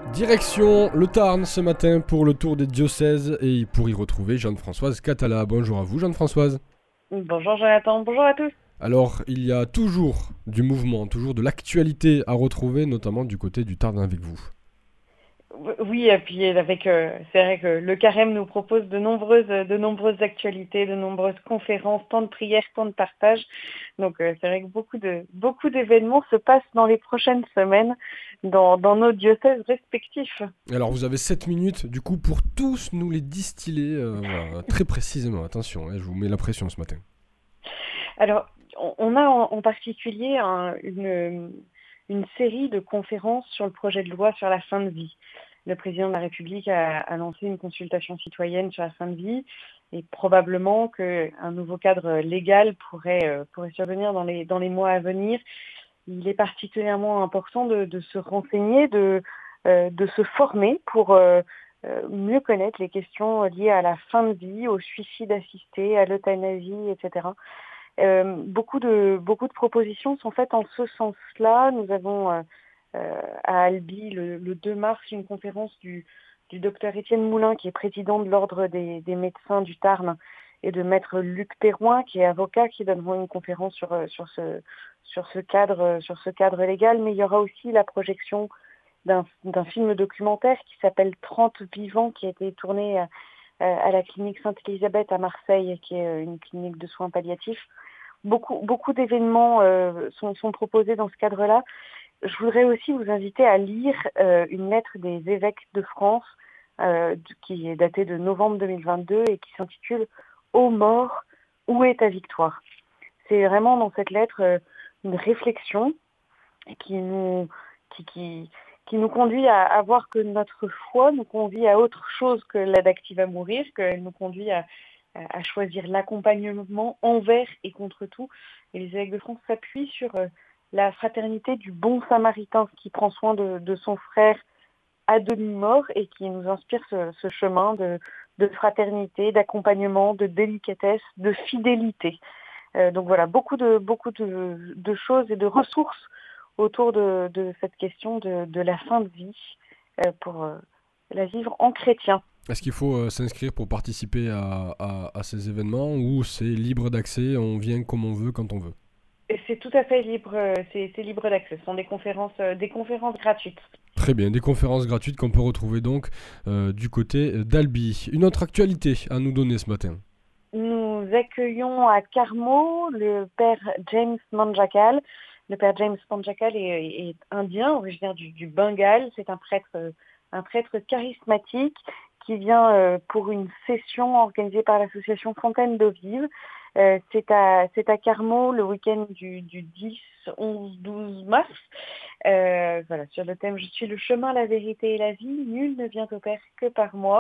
Direction le Tarn ce matin pour le tour des diocèses et pour y retrouver Jeanne-Françoise Catala. Bonjour à vous Jeanne-Françoise. Bonjour Jonathan, bonjour à tous. Alors il y a toujours du mouvement, toujours de l'actualité à retrouver, notamment du côté du Tarn avec vous. Oui, et puis c'est vrai que le Carême nous propose de nombreuses actualités, de nombreuses conférences, tant de prières, tant de partages. Donc c'est vrai que beaucoup d'événements se passent dans les prochaines semaines dans nos diocèses respectifs. Alors vous avez 7 minutes du coup pour tous nous les distiller voilà, très précisément. Attention, je vous mets la pression ce matin. Alors, on a en particulier une série de conférences sur le projet de loi sur la fin de vie. Le président de la République a lancé une consultation citoyenne sur la fin de vie et probablement qu'un nouveau cadre légal pourrait survenir dans les mois à venir. Il est particulièrement important de se renseigner, de se former pour mieux connaître les questions liées à la fin de vie, au suicide assisté, à l'euthanasie, etc. Beaucoup de propositions sont faites en ce sens-là. Nous avons à Albi le 2 mars une conférence du docteur Étienne Moulin, qui est président de l'Ordre des médecins du Tarn, et de maître Luc Perroin, qui est avocat, qui donneront une conférence sur ce cadre légal. Mais il y aura aussi la projection d'un film documentaire qui s'appelle 30 vivants, qui a été tourné à la clinique Sainte-Élisabeth à Marseille, qui est une clinique de soins palliatifs. Beaucoup d'événements sont proposés dans ce cadre-là. Je voudrais aussi vous inviter à lire une lettre des évêques de France qui est datée de novembre 2022 et qui s'intitule « Ô mort, où est ta victoire ?» C'est vraiment dans cette lettre une réflexion qui nous, qui nous conduit à voir que notre foi nous conduit à autre chose que l'aide active à mourir, qu'elle nous conduit à choisir l'accompagnement envers et contre tout. Et les évêques de France s'appuient sur la fraternité du bon samaritain qui prend soin de son frère à demi-mort et qui nous inspire ce chemin de fraternité, d'accompagnement, de délicatesse, de fidélité. Donc voilà, beaucoup de choses et de ressources autour de cette question de la fin de vie pour la vivre en chrétien. Est-ce qu'il faut s'inscrire pour participer à ces événements ou c'est libre d'accès, on vient comme on veut quand on veut? Et c'est tout à fait libre, c'est libre d'accès. Ce sont des conférences gratuites. Très bien, des conférences gratuites qu'on peut retrouver donc du côté d'Albi. Une autre actualité à nous donner ce matin. Nous accueillons à Carmaux le père James Manjakal. Le père James Manjakal est indien, originaire du Bengale. C'est un prêtre charismatique qui vient pour une session organisée par l'association Fontaine d'eau vive. C'est à Carmaux le week-end du 10, 11, 12 mars. Voilà, sur le thème « Je suis le chemin, la vérité et la vie. Nul ne vient au Père que par moi ».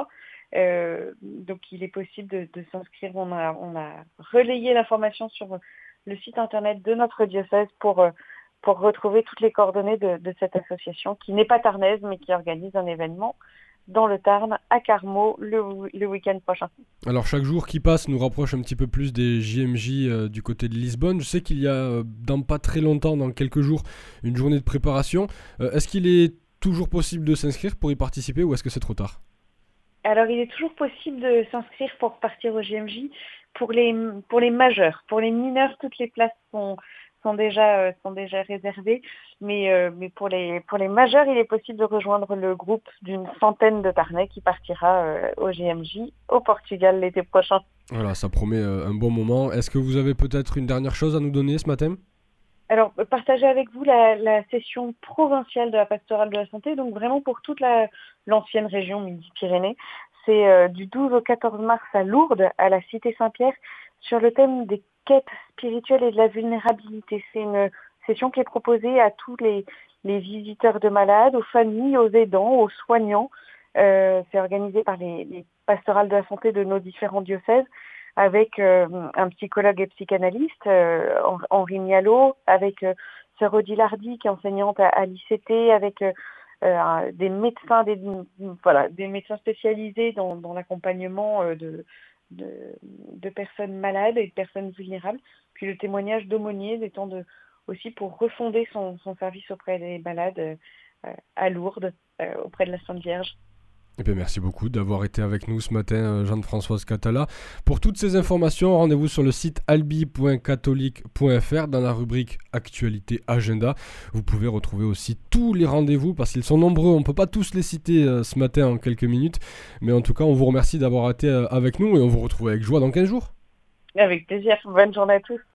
Donc il est possible de s'inscrire. On a relayé l'information sur le site internet de notre diocèse pour retrouver toutes les coordonnées de cette association qui n'est pas tarnaise mais qui organise un événement dans le Tarn à Carmaux le week-end prochain. Alors chaque jour qui passe nous rapproche un petit peu plus des JMJ du côté de Lisbonne. Je sais qu'il y a dans pas très longtemps, dans quelques jours, une journée de préparation. Est-ce qu'il est toujours possible de s'inscrire pour y participer ou est-ce que c'est trop tard? Alors, il est toujours possible de s'inscrire pour partir au GMJ pour les majeurs. Pour les mineurs, toutes les places sont déjà réservées. Mais pour les majeurs, il est possible de rejoindre le groupe d'une centaine de Tarnais qui partira au GMJ au Portugal l'été prochain. Voilà, ça promet un bon moment. Est-ce que vous avez peut-être une dernière chose à nous donner ce matin? Alors, partager avec vous la session provinciale de la pastorale de la santé, donc vraiment pour toute l'ancienne région Midi-Pyrénées. C'est du 12 au 14 mars à Lourdes, à la Cité Saint-Pierre, sur le thème des quêtes spirituelles et de la vulnérabilité. C'est une session qui est proposée à tous les visiteurs de malades, aux familles, aux aidants, aux soignants. C'est organisé par les pastorales de la santé de nos différents diocèses, avec un psychologue et psychanalyste, Henri Mialot, avec sœur Odile Hardy, qui est enseignante à l'ICT, avec des médecins, des médecins spécialisés dans l'accompagnement de personnes malades et de personnes vulnérables, puis le témoignage d'aumôniers aussi pour refonder son service auprès des malades à Lourdes, auprès de la Sainte Vierge. Eh bien, merci beaucoup d'avoir été avec nous ce matin, Jeanne-Françoise Catala. Pour toutes ces informations, rendez-vous sur le site albi.catholique.fr dans la rubrique Actualité Agenda. Vous pouvez retrouver aussi tous les rendez-vous parce qu'ils sont nombreux. On ne peut pas tous les citer ce matin en quelques minutes. Mais en tout cas, on vous remercie d'avoir été avec nous et on vous retrouve avec joie dans 15 jours. Avec plaisir. Bonne journée à tous.